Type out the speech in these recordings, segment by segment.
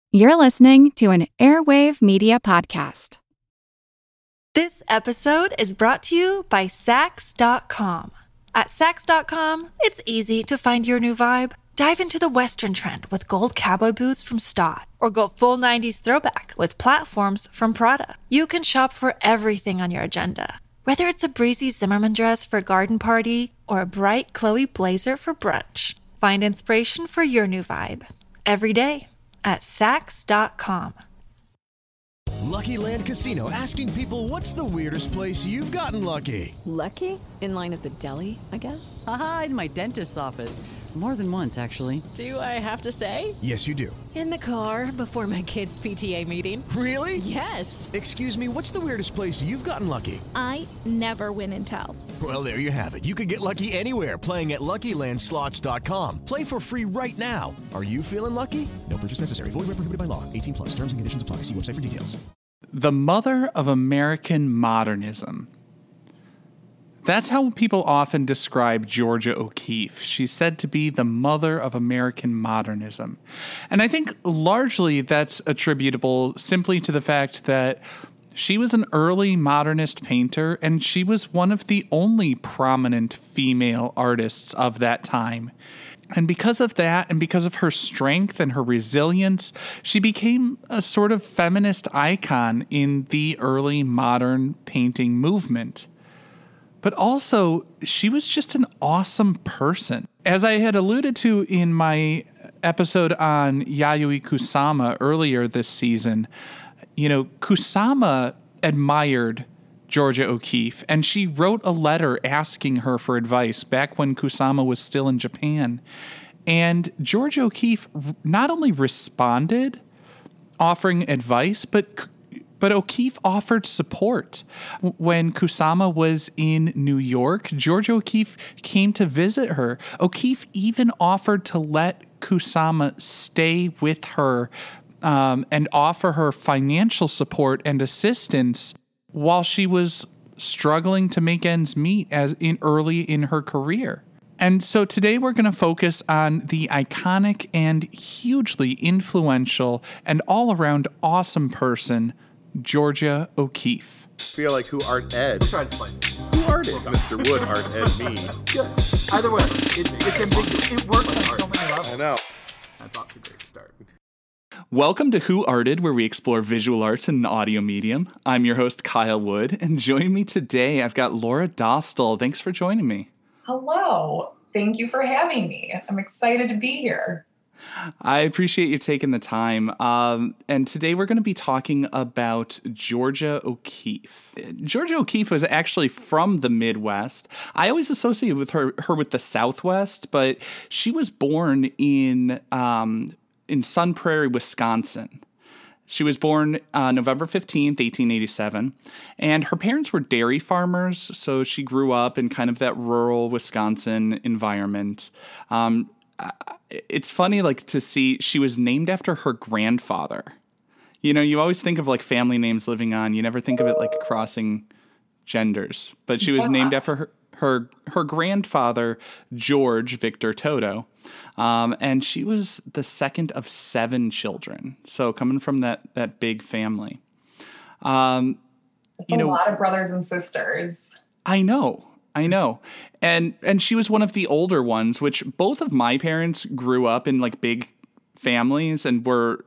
You're listening to an Airwave Media Podcast. This episode is brought to you by Sax.com. At Sax.com, it's easy to find your new vibe. Dive into the Western trend with gold cowboy boots from Stott, or go full 90s throwback with platforms from Prada. You can shop for everything on your agenda, whether it's a breezy Zimmermann dress for a garden party or a bright Chloe blazer for brunch. Find inspiration for your new vibe every day at Sax.com. Lucky Land Casino, asking people, what's the weirdest place you've gotten lucky? Lucky? In line at the deli, I guess? Aha, in my dentist's office. More than once, actually. Do I have to say? Yes, you do. In the car before my kids' PTA meeting. Really? Yes. Excuse me, what's the weirdest place you've gotten lucky? I never win and tell. Well, there you have it. You can get lucky anywhere, playing at LuckyLandSlots.com. Play for free right now. Are you feeling lucky? No purchase necessary. Void where prohibited by law. 18 plus. Terms and conditions apply. See website for details. The mother of American modernism. That's how people often describe Georgia O'Keeffe. She's said to be the mother of American modernism. And I think largely that's attributable simply to the fact that she was an early modernist painter, and she was one of the only prominent female artists of that time. And because of that, and because of her strength and her resilience, she became a sort of feminist icon in the early modern painting movement. But also, she was just an awesome person. As I had alluded to in my episode on Yayoi Kusama earlier this season, Kusama admired Georgia O'Keeffe, and she wrote a letter asking her for advice back when Kusama was still in Japan. And Georgia O'Keeffe not only responded, offering advice, but O'Keeffe offered support. When Kusama was in New York, Georgia O'Keeffe came to visit her. O'Keeffe even offered to let Kusama stay with her and offer her financial support and assistance while she was struggling to make ends meet early in her career. And so today we're going to focus on the iconic and hugely influential and all-around awesome person, Georgia O'Keeffe. I feel like who art Ed? Try to spice it. Who art it? Mr. Wood art Ed me. Good. Either way, it's ambiguous. It works on so many levels. I know. That's off to a great start. Welcome to Who Arted, where we explore visual arts in an audio medium. I'm your host, Kyle Wood, and joining me today, I've got Laura Dostal. Thanks for joining me. Hello. Thank you for having me. I'm excited to be here. I appreciate you taking the time. And today we're going to be talking about Georgia O'Keeffe. Georgia O'Keeffe was actually from the Midwest. I always associate with her with the Southwest, but she was born in Sun Prairie, Wisconsin. She was born November 15th, 1887, and her parents were dairy farmers, so she grew up in kind of that rural Wisconsin environment. It's funny, to see she was named after her grandfather. You always think of, family names living on. You never think of it, crossing genders. But she was named after her grandfather, George Victor Toto. And she was the second of 7 children. So coming from that big family. It's a lot of brothers and sisters. I know. And she was one of the older ones, which both of my parents grew up in big families and were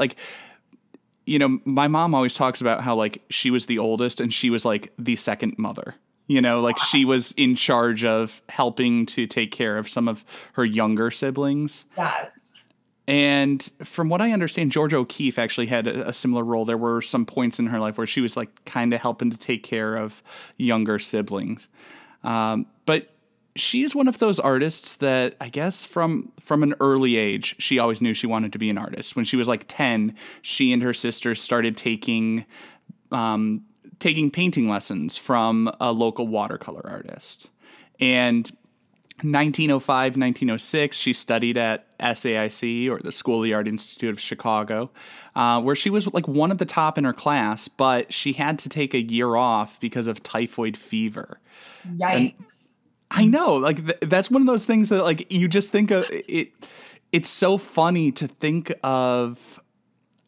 my mom always talks about how she was the oldest and she was the second mother. She was in charge of helping to take care of some of her younger siblings. Yes. And from what I understand, Georgia O'Keeffe actually had a similar role. There were some points in her life where she was kind of helping to take care of younger siblings. But she's one of those artists that I guess from an early age, she always knew she wanted to be an artist. When she was 10, she and her sisters started taking painting lessons from a local watercolor artist. And 1905, 1906, she studied at SAIC, or the School of the Art Institute of Chicago, where she was one of the top in her class, but she had to take a year off because of typhoid fever. Yikes. And I know, that's one of those things that you just think of it. It's so funny to think of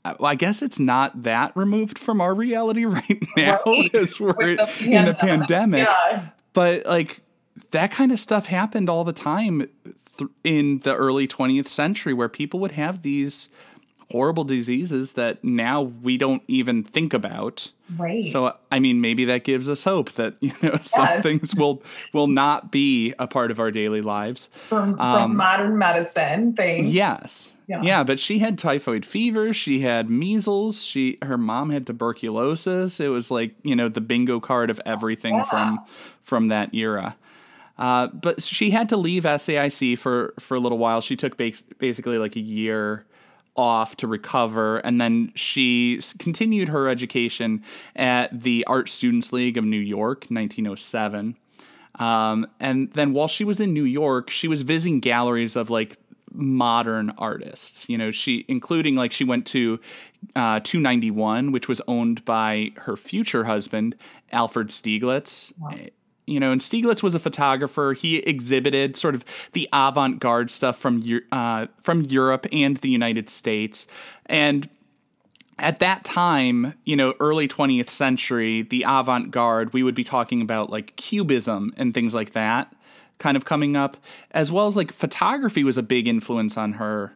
I guess it's not that removed from our reality right now as we're in a pandemic. Yeah. But like that kind of stuff happened all the time in the early 20th century, where people would have these horrible diseases that now we don't even think about. Right. So, I mean, maybe that gives us hope that, some things will not be a part of our daily lives. From modern medicine things. Yes. Yeah, but she had typhoid fever. She had measles. Her mom had tuberculosis. It was like, the bingo card of everything from that era. But she had to leave SAIC for a little while. She took basically like a year off to recover, and then she continued her education at the Art Students League of New York, 1907. And then while she was in New York, she was visiting galleries of like modern artists. She went to 291, which was owned by her future husband, Alfred Stieglitz. Wow. And Stieglitz was a photographer. He exhibited sort of the avant-garde stuff from Europe and the United States. And at that time, early 20th century, the avant-garde, we would be talking about like Cubism and things like that kind of coming up, as well as like photography was a big influence on her,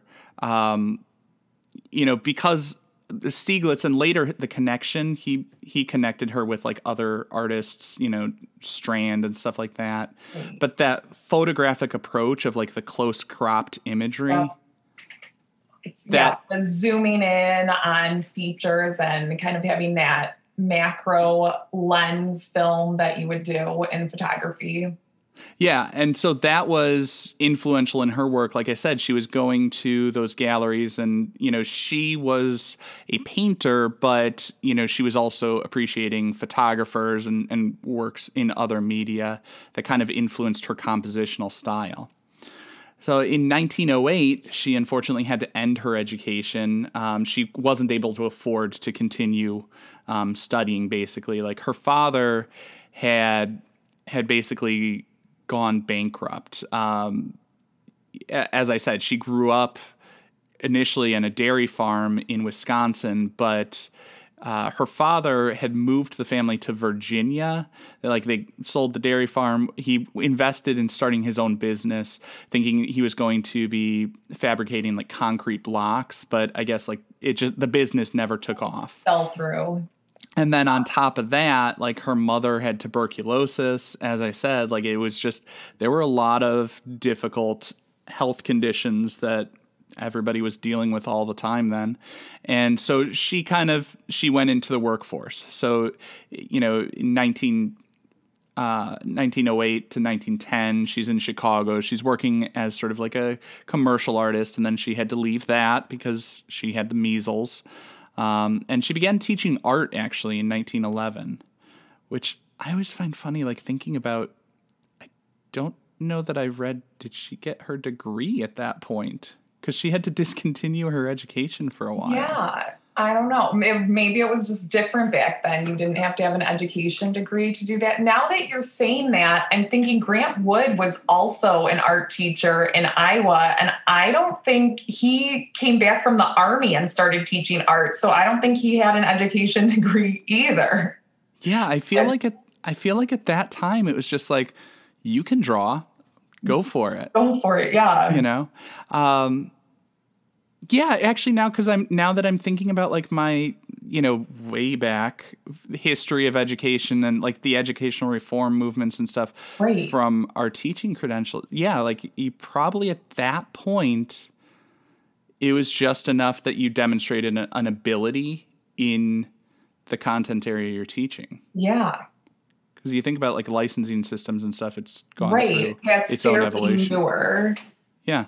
because Stieglitz and later The Connection, he connected her with like other artists, Strand and stuff like that. But that photographic approach of like the close cropped imagery. The zooming in on features and kind of having that macro lens film that you would do in photography. Yeah, and so that was influential in her work. Like I said, she was going to those galleries and, she was a painter, but, she was also appreciating photographers and works in other media that kind of influenced her compositional style. So in 1908, she unfortunately had to end her education. She wasn't able to afford to continue studying, basically. Like her father had basically gone bankrupt. As I said, she grew up initially in a dairy farm in Wisconsin, but her father had moved the family to Virginia. They sold the dairy farm. He invested in starting his own business, thinking he was going to be fabricating like concrete blocks, but I guess the business never took off. Fell through. And then on top of that, like her mother had tuberculosis. As I said, like it was just, there were a lot of difficult health conditions that everybody was dealing with all the time then. And so she went into the workforce. So, in 1908 to 1910, she's in Chicago. She's working as sort of like a commercial artist. And then she had to leave that because she had the measles. And she began teaching art actually in 1911, which I always find funny, like thinking about, I don't know that I read, did she get her degree at that point? Because she had to discontinue her education for a while. Yeah, I don't know. Maybe it was just different back then. You didn't have to have an education degree to do that. Now that you're saying that, I'm thinking Grant Wood was also an art teacher in Iowa, and I don't think he came back from the Army and started teaching art. So I don't think he had an education degree either. Yeah, I feel like at that time it was just like, you can draw, go for it. Go for it, yeah. Yeah, actually now that I'm thinking about like my, way back history of education and like the educational reform movements and stuff from our teaching credential. Yeah, like you probably at that point, it was just enough that you demonstrated an ability in the content area you're teaching. Yeah. Because you think about like licensing systems and stuff, it's gone through That's its own evolution. Newer. Yeah.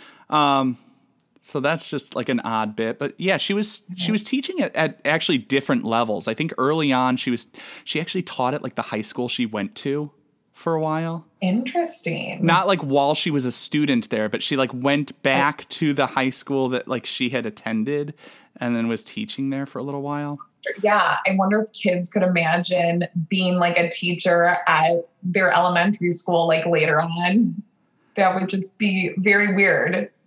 So that's just like an odd bit, but yeah, she was teaching at actually different levels. I think early on she actually taught at like the high school she went to for a while. Interesting. Not like while she was a student there, but she like went back to the high school that like she had attended and then was teaching there for a little while. Yeah, I wonder if kids could imagine being like a teacher at their elementary school like later on. That would just be very weird.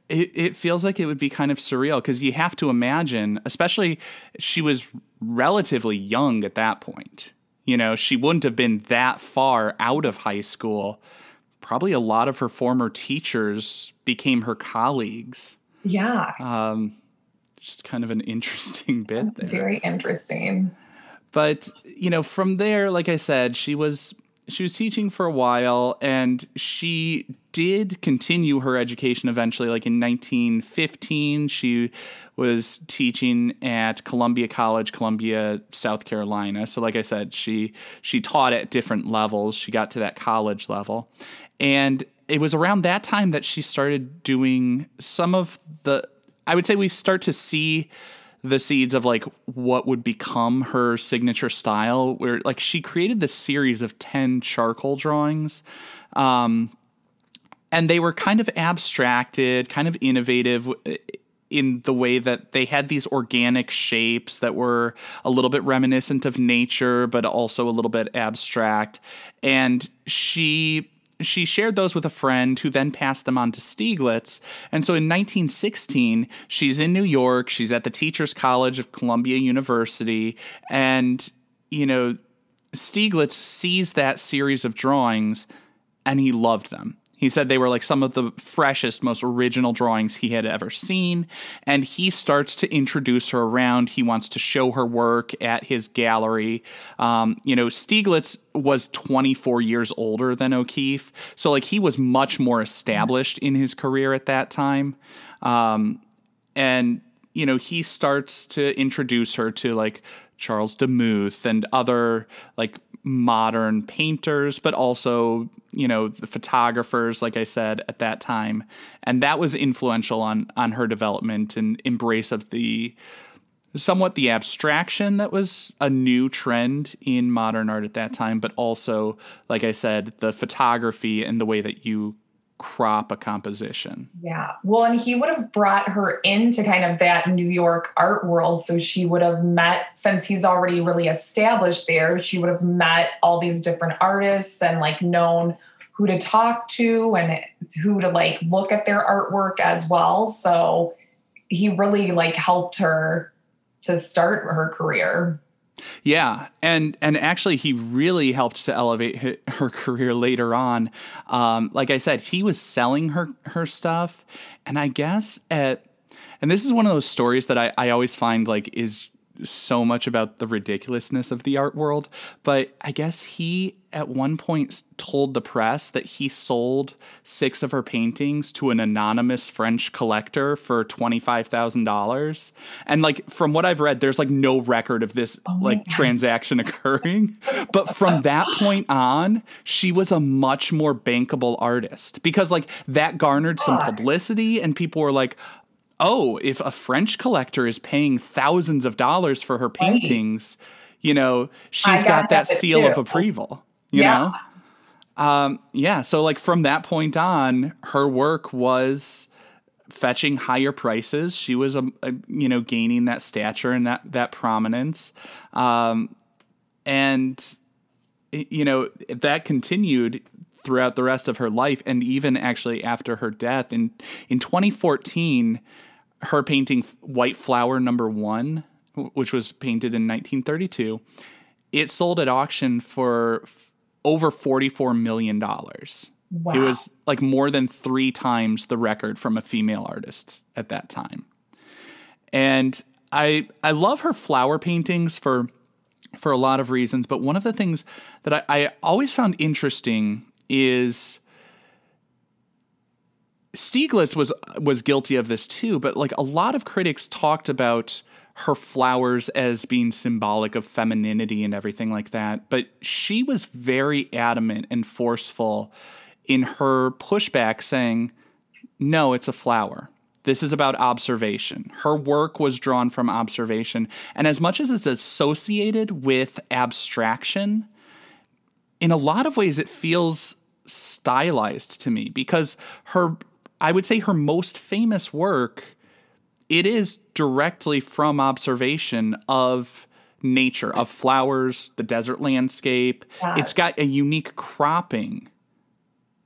it feels like it would be kind of surreal because you have to imagine, especially she was relatively young at that point. You know, she wouldn't have been that far out of high school. Probably a lot of her former teachers became her colleagues. Yeah. Just kind of an interesting bit there. Very interesting. But, you know, from there, like I said, she was teaching for a while, and she did continue her education eventually. Like in 1915, she was teaching at Columbia College, Columbia, South Carolina. So like I said, she taught at different levels. She got to that college level. And it was around that time that she started doing some of I would say we start to see the seeds of like what would become her signature style, where like she created this series of 10 charcoal drawings. And they were kind of abstracted, kind of innovative in the way that they had these organic shapes that were a little bit reminiscent of nature, but also a little bit abstract. And she shared those with a friend who then passed them on to Stieglitz. And so in 1916, she's in New York. She's at the Teachers College of Columbia University. And, you know, Stieglitz sees that series of drawings and he loved them. He said they were like some of the freshest, most original drawings he had ever seen. And he starts to introduce her around. He wants to show her work at his gallery. You know, Stieglitz was 24 years older than O'Keeffe. So like he was much more established in his career at that time. And, you know, he starts to introduce her to like Charles Demuth and other like modern painters, but also, you know, the photographers, like I said, at that time. And that was influential on her development and embrace of the abstraction that was a new trend in modern art at that time, but also, like I said, the photography and the way that you crop a composition. Yeah. Well, and he would have brought her into kind of that New York art world. So she would have met, since he's already really established there, she would have met all these different artists and like known who to talk to and who to like look at their artwork as well. So he really like helped her to start her career. Yeah, and actually he really helped to elevate her career later on. Like I said, he was selling her stuff, and I guess and this is one of those stories that I always find like is so much about the ridiculousness of the art world. But I guess he at one point told the press that he sold 6 of her paintings to an anonymous French collector for $25,000. And like, from what I've read, there's like no record of this transaction occurring. But from that point on, she was a much more bankable artist because like that garnered some publicity and people were like, oh, if a French collector is paying thousands of dollars for her paintings, you know, she's got that seal of approval, you know? Yeah. So like from that point on, her work was fetching higher prices. She was, gaining that stature and that prominence. And, you know, that continued throughout the rest of her life. And even actually after her death in 2014, her painting White Flower No. 1, which was painted in 1932, it sold at auction for over $44 million. Wow. It was like more than 3 times the record from a female artist at that time. And I love her flower paintings for a lot of reasons, but one of the things that I always found interesting is Stieglitz was guilty of this too, but like a lot of critics talked about her flowers as being symbolic of femininity and everything like that. But she was very adamant and forceful in her pushback, saying, no, it's a flower. This is about observation. Her work was drawn from observation. And as much as it's associated with abstraction, in a lot of ways it feels stylized to me because I would say her most famous work, it is directly from observation of nature, of flowers, the desert landscape. Yes. It's got a unique cropping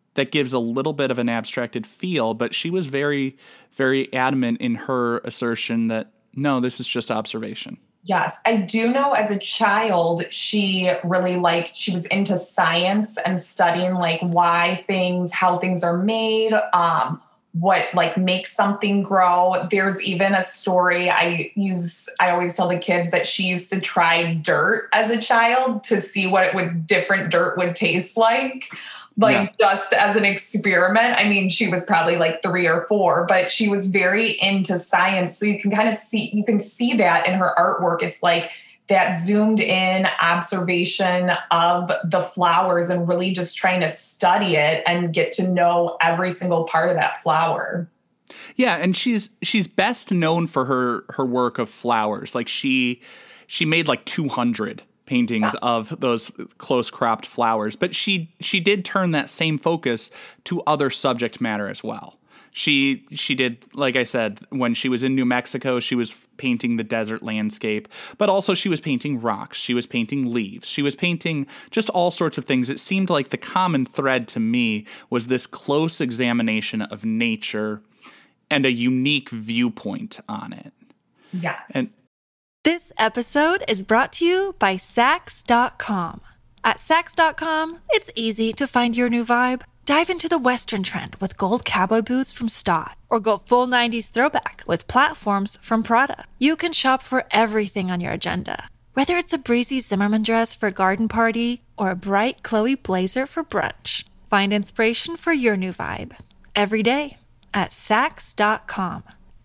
that gives a little bit of an abstracted feel, but she was very, very adamant in her assertion that, no, this is just observation. Yes, I do know as a child, she really she was into science and studying how things are made, what makes something grow. There's even a story I always tell the kids that she used to try dirt as a child to see what different dirt would taste like. Just as an experiment. I mean, she was probably 3 or 4, but she was very into science. So you can see that in her artwork. It's that zoomed in observation of the flowers and really just trying to study it and get to know every single part of that flower. Yeah. And she's best known for her work of flowers. She made 200 paintings of those close cropped flowers, but she did turn that same focus to other subject matter as well. She did, like I said, when she was in New Mexico, she was painting the desert landscape, but also she was painting rocks. She was painting leaves. She was painting just all sorts of things. It seemed like the common thread to me was this close examination of nature and a unique viewpoint on it. Yes. And This episode is brought to you by Sax.com. At Sax.com, it's easy to find your new vibe. Dive into the Western trend with gold cowboy boots from Stott, or go full 90s throwback with platforms from Prada. You can shop for everything on your agenda, whether it's a breezy Zimmermann dress for a garden party or a bright Chloe blazer for brunch. Find inspiration for your new vibe every day at Sax.com.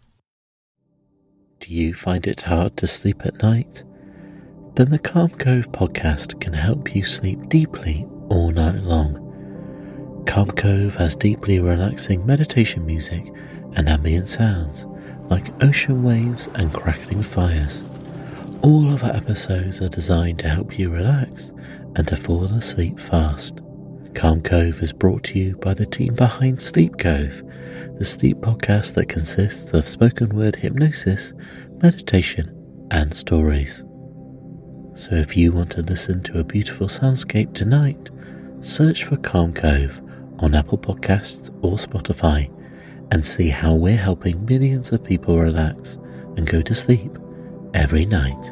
Do you find it hard to sleep at night? Then the Calm Cove podcast can help you sleep deeply all night long. Calm Cove has deeply relaxing meditation music and ambient sounds like ocean waves and crackling fires. All of our episodes are designed to help you relax and to fall asleep fast. Calm Cove is brought to you by the team behind Sleep Cove, the sleep podcast that consists of spoken word hypnosis, meditation, and stories. So if you want to listen to a beautiful soundscape tonight, search for Calm Cove on Apple Podcasts or Spotify and see how we're helping millions of people relax and go to sleep every night.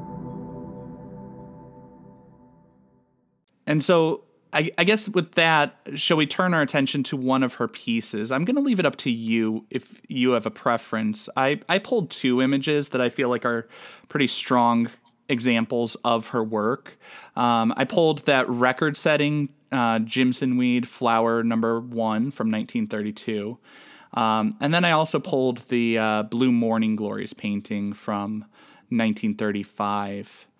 And so I guess with that, shall we turn our attention to one of her pieces? I'm going to leave it up to you if you have a preference. I pulled 2 images that I feel like are pretty strong examples of her work. I pulled that record-setting Jimson Weed Flower No. 1 from 1932. And then I also pulled the Blue Morning Glories painting from 1935.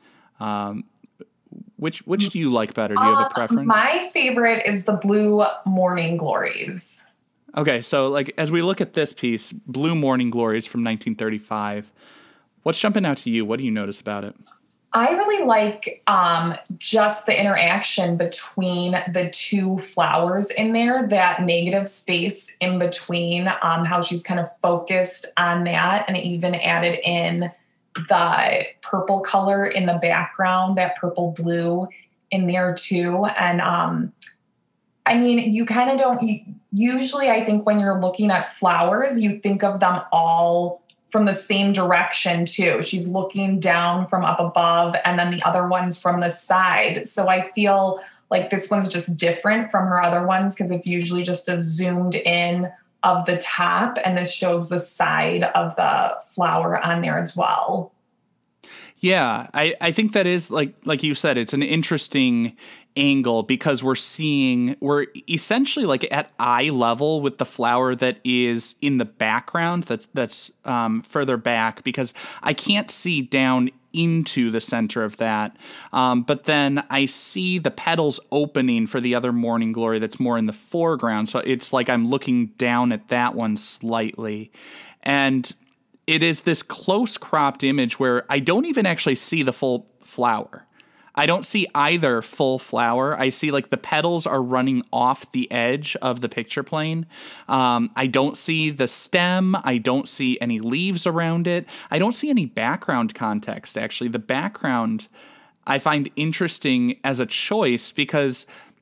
Which do you like better? Do you have a preference? My favorite is the Blue Morning Glories. Okay, so as we look at this piece, Blue Morning Glories from 1935, what's jumping out to you? What do you notice about it? I really like just the interaction between the 2 flowers in there, that negative space in between, how she's kind of focused on that, and even added in the purple color in the background, that purple blue in there too. And I mean, you kind of don't, usually I think when you're looking at flowers, you think of them all from the same direction too. She's looking down from up above and then the other one's from the side. So I feel like this one's just different from her other ones because it's usually just a zoomed in of the top, and this shows the side of the flower on there as well. Yeah, I think that is like you said, it's an interesting angle because we're essentially at eye level with the flower that is in the background that's further back, because I can't see down into the center of that. But then I see the petals opening for the other Morning Glory that's more in the foreground. So it's like I'm looking down at that one slightly. And it is this close cropped image where I don't even actually see the full flower. I don't see either full flower. I see the petals are running off the edge of the picture plane. I don't see the stem. I don't see any leaves around it. I don't see any background context, actually. The background I find interesting as a choice because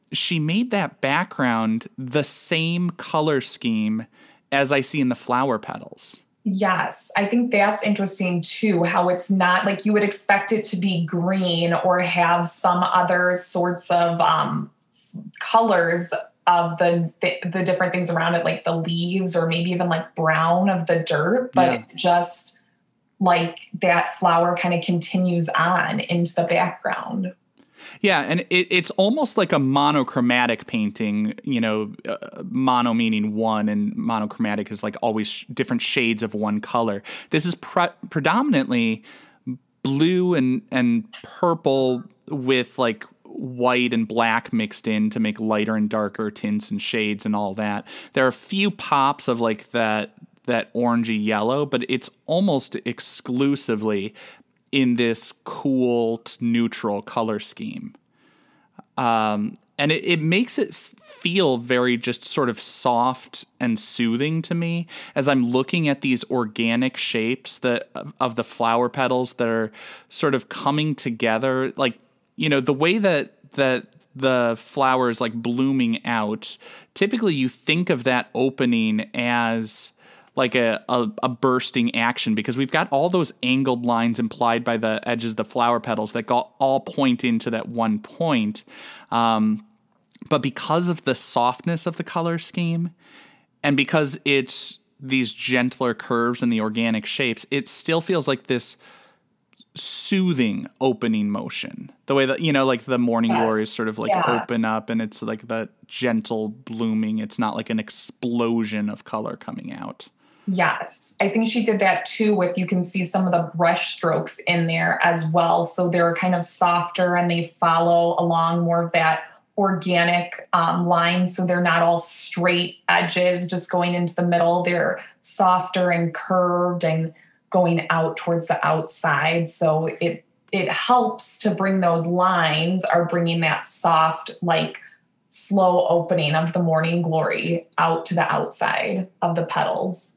she made that background the same color scheme as I see in the flower petals. Yes, I think that's interesting too, how it's not like you would expect it to be green or have some other sorts of colors of the different things around it, like the leaves or maybe even like brown of the dirt, but it's just like that flower kind of continues on into the background. Yeah, and it's almost like a monochromatic painting, mono meaning one, and monochromatic is like always different shades of one color. This is predominantly blue and purple with like white and black mixed in to make lighter and darker tints and shades and all that. There are a few pops of like that orangey yellow, but it's almost exclusively in this cool neutral color scheme. And it makes it feel very just sort of soft and soothing to me as I'm looking at these organic shapes of the flower petals that are sort of coming together. Like, the way that the flower is like blooming out, typically you think of that opening as like a bursting action, because we've got all those angled lines implied by the edges of the flower petals that all point into that one point. But because of the softness of the color scheme and because it's these gentler curves and the organic shapes, it still feels like this soothing opening motion. The way that, like the morning glories sort of like open up and it's like the gentle blooming. It's not like an explosion of color coming out. Yes, I think she did that too you can see some of the brush strokes in there as well. So they're kind of softer and they follow along more of that organic line. So they're not all straight edges just going into the middle. They're softer and curved and going out towards the outside. So it helps to bring those lines are bringing that soft, like slow opening of the morning glory out to the outside of the petals.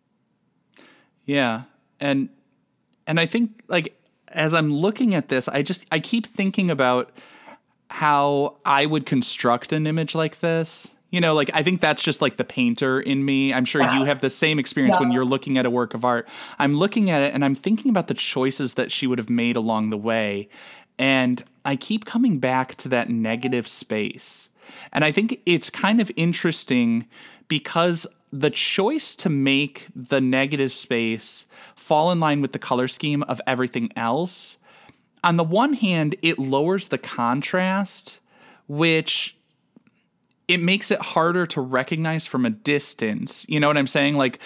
Yeah. And I think like as I'm looking at this, I keep thinking about how I would construct an image like this. Like I think that's just like the painter in me. I'm sure you have the same experience when you're looking at a work of art. I'm looking at it and I'm thinking about the choices that she would have made along the way. And I keep coming back to that negative space. And I think it's kind of interesting because the choice to make the negative space fall in line with the color scheme of everything else, on the one hand, it lowers the contrast, which it makes it harder to recognize from a distance. You know what I'm saying? Like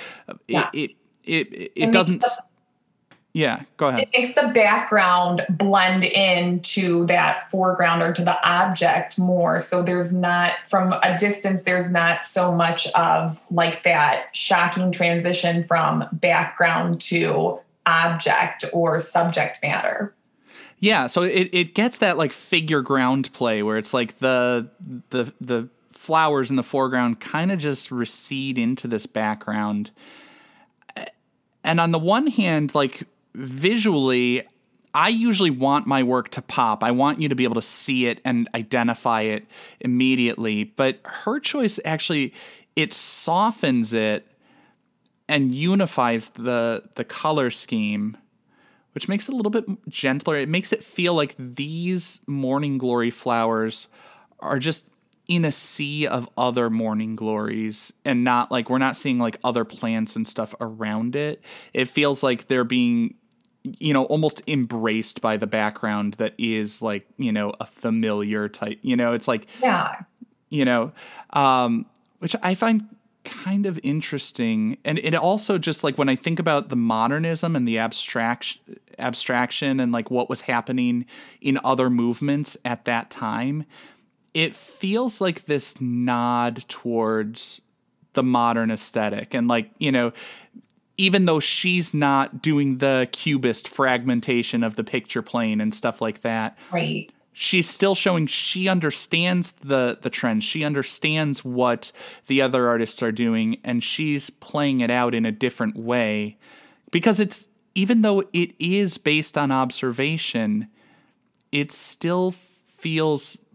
it doesn't. Yeah, go ahead. It makes the background blend into that foreground or to the object more. So there's not, from a distance, there's not so much of like that shocking transition from background to object or subject matter. Yeah, so it gets that like figure ground play where it's like the flowers in the foreground kind of just recede into this background. And on the one hand, like visually, I usually want my work to pop. I want you to be able to see it and identify it immediately. But her choice actually, it softens it and unifies the color scheme, which makes it a little bit gentler. It makes it feel like these morning glory flowers are just in a sea of other morning glories and not like we're not seeing like other plants and stuff around it. It feels like they're being, almost embraced by the background that is like, a familiar type, it's like, which I find kind of interesting. And it also just like when I think about the modernism and the abstraction and like what was happening in other movements at that time, it feels like this nod towards the modern aesthetic. And like, even though she's not doing the cubist fragmentation of the picture plane and stuff like that, right? She's still showing she understands the trends. She understands what the other artists are doing, and she's playing it out in a different way. Because it's, even though it is based on observation, it still feels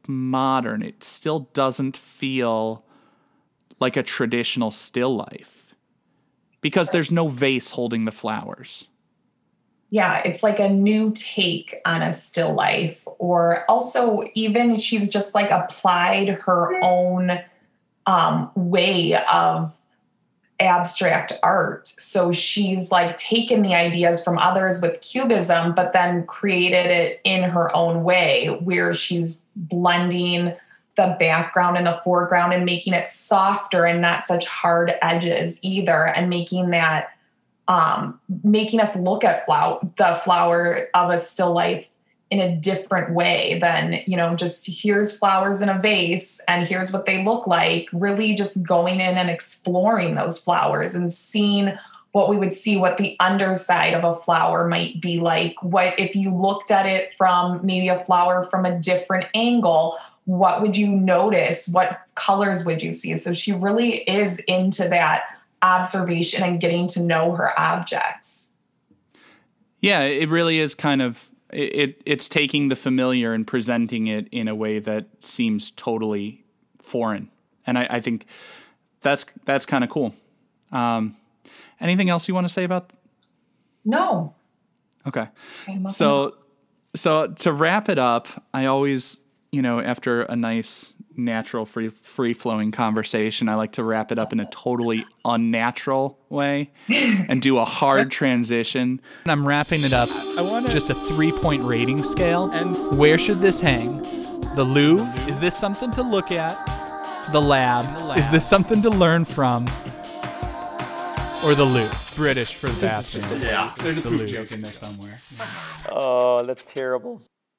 modern. It still doesn't feel like a traditional still life because there's no vase holding the flowers. Yeah, it's like a new take on a still life. Or also even she's just like applied her own way of abstract art. So she's like taken the ideas from others with cubism, but then created it in her own way where she's blending the background and the foreground and making it softer and not such hard edges either. And making that, making us look at the flower of a still life in a different way than, just here's flowers in a vase and here's what they look like. Really just going in and exploring those flowers and seeing what we would see, what the underside of a flower might be like. What if you looked at it from maybe a flower from a different angle, what would you notice? What colors would you see? So she really is into that observation and getting to know her objects. Yeah, it really is kind of, it's taking the familiar and presenting it in a way that seems totally foreign. And I think that's kind of cool. Anything else you want to say about? No. Okay. So to wrap it up, I always, after a nice, natural, free-flowing conversation, I like to wrap it up in a totally unnatural way and do a hard transition. And I'm wrapping it up. I want just a 3-point rating scale. And where should this hang? The Louvre? Is this something to look at? The lab? Is this something to learn from? Or the Louvre? British for the bathroom. Yeah, there's a poop joke in there somewhere. Oh, that's terrible.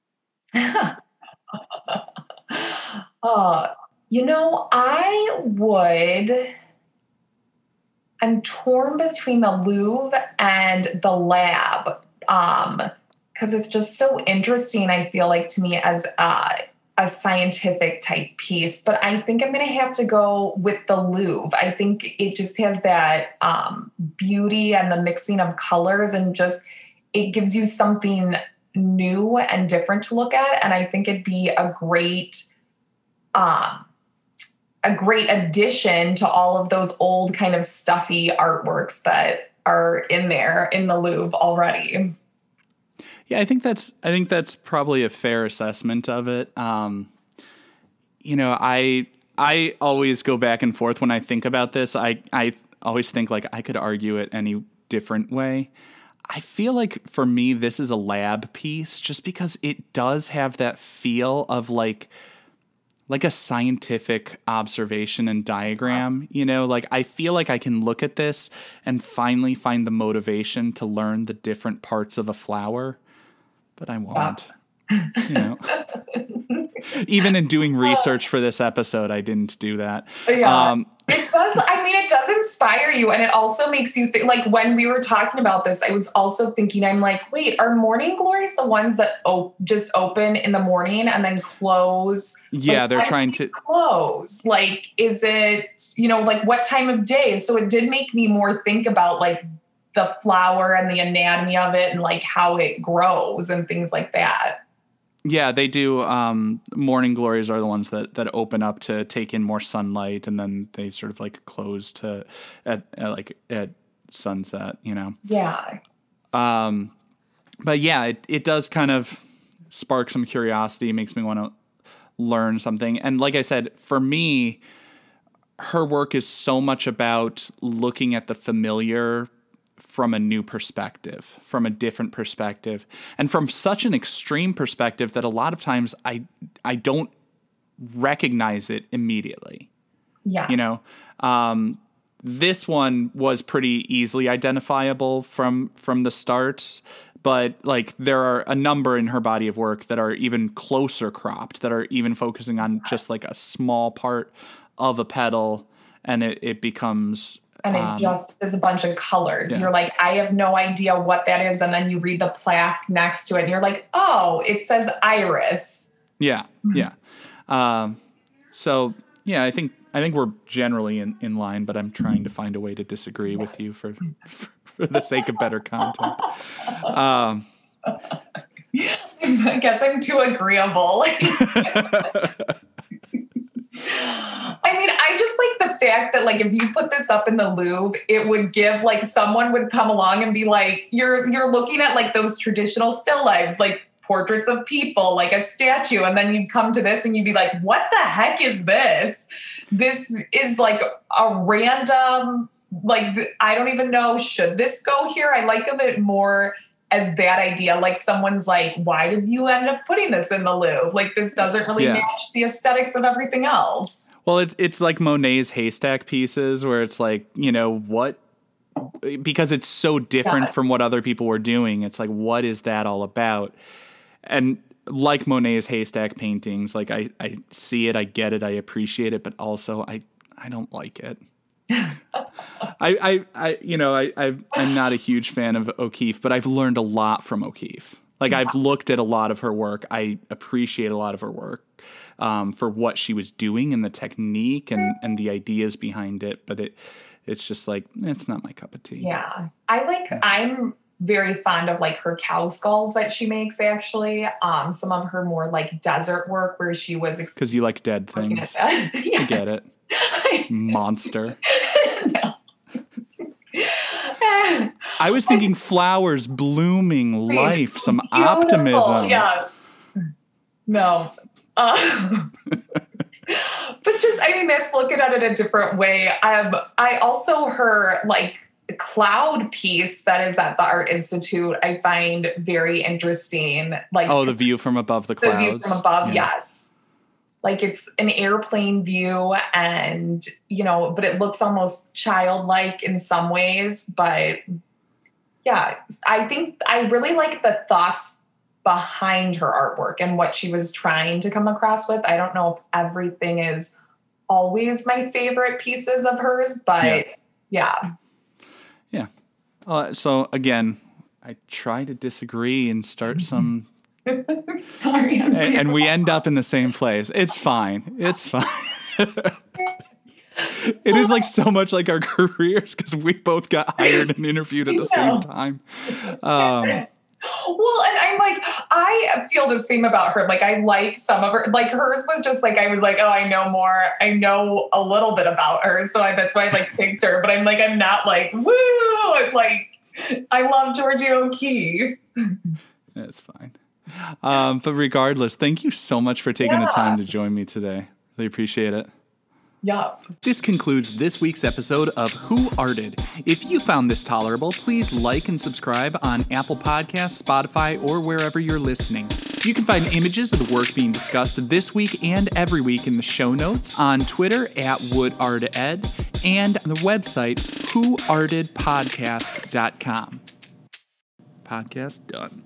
I'm torn between the Louvre and the lab because it's just so interesting, I feel like, to me as a scientific type piece. But I think I'm going to have to go with the Louvre. I think it just has that beauty and the mixing of colors, and just it gives you something new and different to look at. And I think it'd be a great addition to all of those old kind of stuffy artworks that are in there in the Louvre already. Yeah, I think that's probably a fair assessment of it. I always go back and forth when I think about this. I always think like I could argue it any different way. I feel like for me, this is a lab piece just because it does have that feel of like a scientific observation and diagram, like I feel like I can look at this and finally find the motivation to learn the different parts of a flower, but I won't, Even in doing research for this episode, I didn't do that. Yeah. It does. It does inspire you. And it also makes you think, like when we were talking about this, I was also thinking, I'm like, wait, are morning glories the ones that just open in the morning and then close? Yeah, like, they're trying to close. Like, is it, like what time of day? So it did make me more think about like the flower and the anatomy of it and like how it grows and things like that. Yeah, they do. Morning glories are the ones that open up to take in more sunlight, and then they sort of like close at sunset. Yeah. But yeah, it does kind of spark some curiosity. Makes me want to learn something. And like I said, for me, her work is so much about looking at the familiar from a new perspective, from a different perspective, and from such an extreme perspective that a lot of times I don't recognize it immediately. Yeah. This one was pretty easily identifiable from the start, but like there are a number in her body of work that are even closer cropped, that are even focusing on just like a small part of a petal, and it becomes... And it just is a bunch of colors. Yeah. You're like, I have no idea what that is. And then you read the plaque next to it and you're like, oh, it says iris. Yeah. Yeah. So yeah, I think we're generally in line, but I'm trying to find a way to disagree with you for the sake of better content. I guess I'm too agreeable. I mean, I just like the fact that like if you put this up in the Louvre, it would give like someone would come along and be like, you're looking at like those traditional still lifes, like portraits of people, like a statue, and then you'd come to this and you'd be like, what the heck is this? This is like a random, like, I don't even know, should this go here? I like of it more as that idea. Like someone's like, why did you end up putting this in the Louvre? Like this doesn't really match the aesthetics of everything else. Well, it's like Monet's haystack pieces where it's like, you know, what, because it's so different from what other people were doing. It's like, what is that all about? And like Monet's haystack paintings, like I see it, I get it, I appreciate it, but also I don't like it. I'm not a huge fan of O'Keeffe, but I've learned a lot from O'Keeffe. Like I've looked at a lot of her work. I appreciate a lot of her work for what she was doing and the technique and the ideas behind it. But it's just like, it's not my cup of tea. Yeah. I'm very fond of like her cow skulls that she makes actually. Some of her more like desert work where she was. Because you like dead things. I get it. Monster. No. I was thinking flowers, blooming, life, some optimism. Yes. No. But just, I mean, that's looking at it a different way. I also, her like cloud piece that is at the Art Institute, I find very interesting. Like, the view from above the clouds. The view from above, yes. Like it's an airplane view and, you know, but it looks almost childlike in some ways. But yeah, I think I really like the thoughts behind her artwork and what she was trying to come across with. I don't know if everything is always my favorite pieces of hers, but yeah. So again, I try to disagree and start some... Sorry, and we end up in the same place. It's fine. It's fine. It is like so much like our careers because we both got hired and interviewed at the same time. Well, and I'm like, I feel the same about her. Like, I like some of her. Like, hers was just like, I was like, oh, I know more. I know a little bit about her. So that's why I like picked her. But I'm like, I'm not like, woo. It's like, I love Georgia O'Keeffe. That's fine. But regardless, thank you so much for taking the time to join me today. Really appreciate it. Yeah. This concludes this week's episode of Who Arted. If you found this tolerable, please like and subscribe on Apple Podcasts, Spotify, or wherever you're listening. You can find images of the work being discussed this week and every week in the show notes, on Twitter at WoodArtEd, and on the website whoartedpodcast.com. Podcast done.